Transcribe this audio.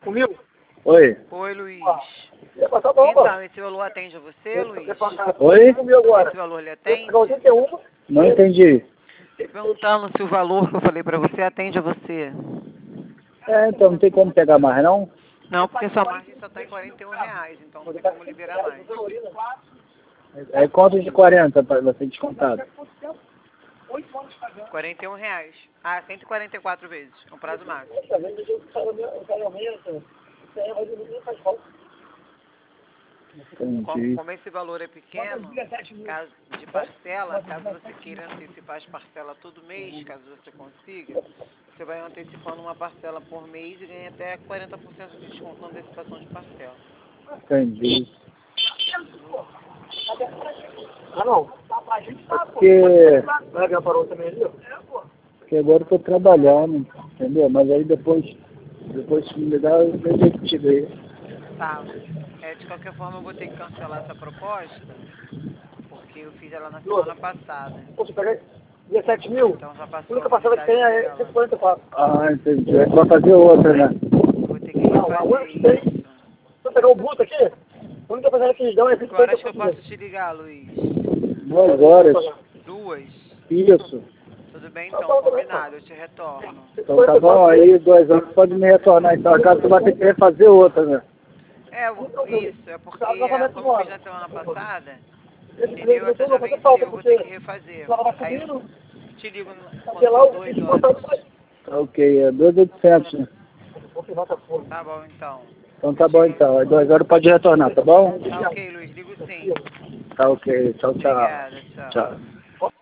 Comigo? Oi. Oi, Luiz. Ia passar bom, Então, esse valor atende a você, Luiz? Oi? Comigo agora. Esse valor lhe atende? 81. Não entendi. Tô perguntando se o valor que eu falei pra você atende a você. Então não tem como pegar mais, não? Não, porque sua margem só tá em R$41, então não tem como liberar mais. É quanto de 40 para você descontado? R$41. Ah, 144 vezes. É um prazo máximo. Entendi. Como esse valor é pequeno, caso de parcela, caso você queira antecipar as parcelas todo mês, caso você consiga, você vai antecipando uma parcela por mês e ganha até 40% de desconto na antecipação de parcela. Entendi. Ah, não. Porque agora eu tô trabalhando, entendeu? Mas aí depois se me dá, eu vejo contigo aí. Tá. De qualquer forma, eu vou ter que cancelar essa proposta, porque eu fiz ela na semana passada. Poxa, peguei 17 mil. Então já A passou única a parcela que validade tem é dela. 144. Ah, entendi. Aí vai fazer outra, né? Vou ter que refazer isso. Você pegou o bruto aqui? A única parcela que eles dão é Que horas que eu 50%. posso te ligar, Luiz? 2 horas. 2? Isso. Tudo bem, então, combinado, eu te retorno. Então tá bom, aí 2 horas pode me retornar. Então acaso tu vai ter que refazer outra, né? Isso, é porque, como eu fiz na semana passada, entendeu? Essa já venceu, eu vou ter que refazer. Aí eu te ligo quando for 2 horas. Tá ok, é 2.800, né? Tá bom, então. Então tá bom então, aí 2 horas pode retornar, tá bom? Tá ok, Luiz, ligo sim. Tá ok, tchau, tchau. Obrigada, tchau. Tchau.